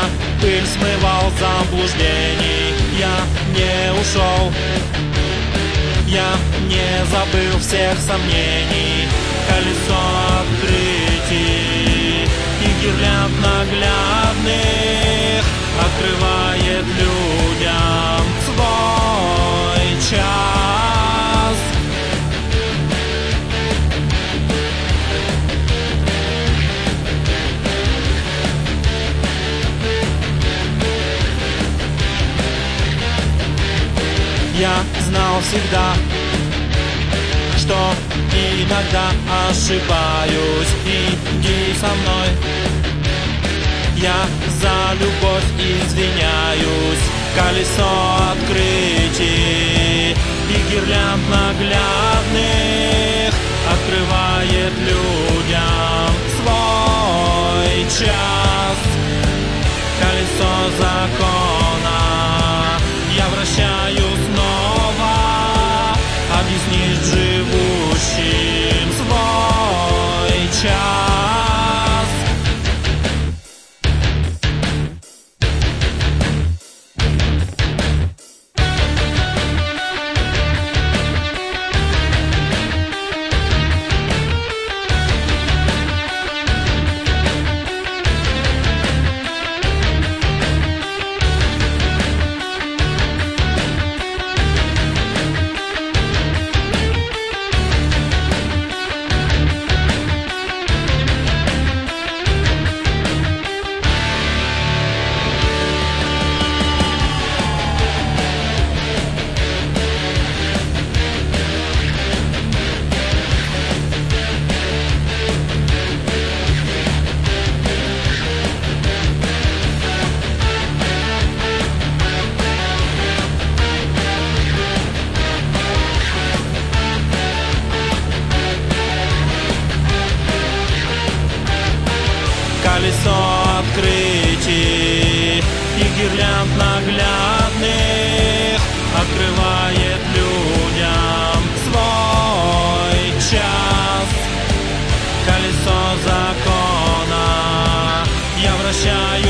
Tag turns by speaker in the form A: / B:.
A: пыль смывал заблуждений. Я не ушел, я не забыл всех сомнений. Колесо открытий и гирлянд наглядных открывает людям свой час. Я знал всегда, что иногда ошибаюсь. Иди со мной, я за любовь извиняюсь. Колесо открытий и гирлянд наглядных открывает людям свой час. Колесо закона я вращаю снова, объяснишь живущим свой час. Колесо открытий и гирлянд наглядных открывает людям свой час. Колесо закона я вращаю